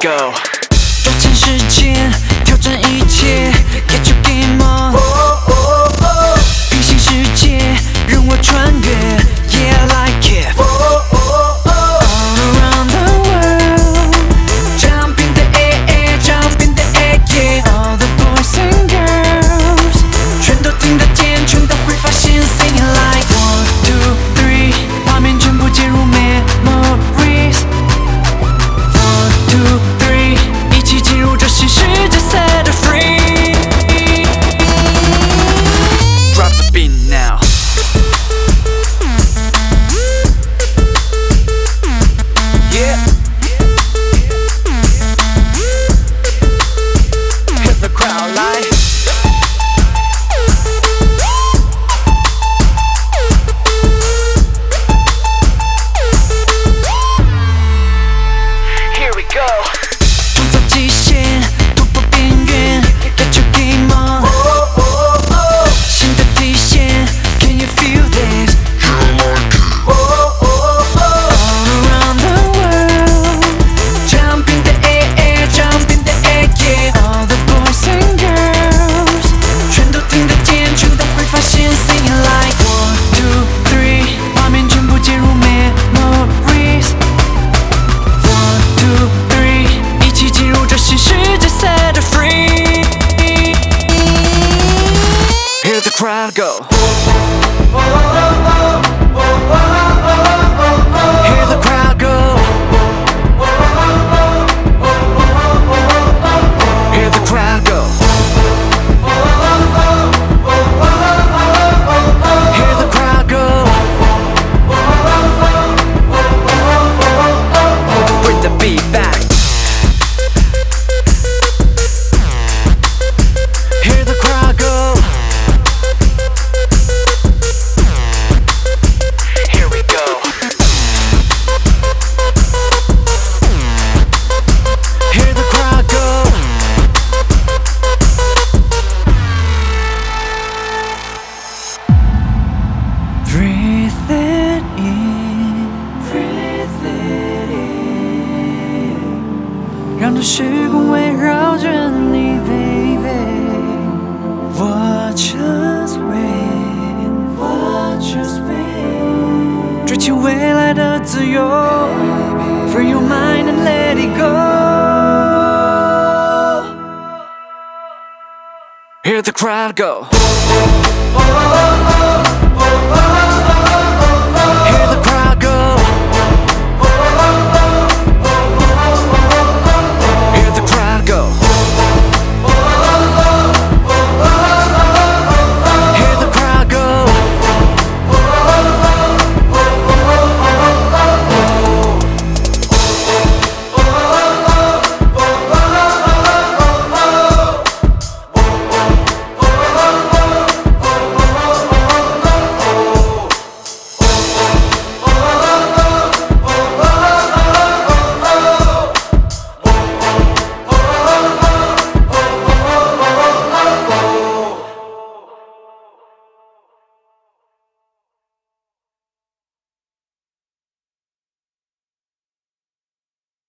go， 抓紧时间，挑战一切 ，Get your game on。平行世界，任我穿越 ，Yeah I like it。All around the world, jump in the air, jump in the air, yeah. All the boys and girls， 全都听得见，全都会发现 ，Sing it like 1, 2, 3， 画面全部接入 memories。1, 2, 3， 一起进入这新世界 ，Set it free。Drop the beat now。Yeah. Hit the crowd like. Here we go. 创造极限，突破边缘 ，Get your game on。新的底线 ，Can you feel this？ All around the world, jump in the air, jump in the air, yeah. All the boys and girls， 全都听得见，全都会发现 ，Sing it like 1, 2, 3， 画面全部接入 memories。1, 2, 3， 一起进入这新世界 ，Set it free。Hear the crowd go. Hear the crowd go. Hear the crowd go. Hear the crowd go. Bring the beat back. Hear the crowd go. Here we go. Hear the crowd go. Breathe it in, breathe it in， 让这时光围绕着你 ，baby。Watch us win, watch us win， 追求未来的自由 ，Free your mind and let it go。Hear the crowd go.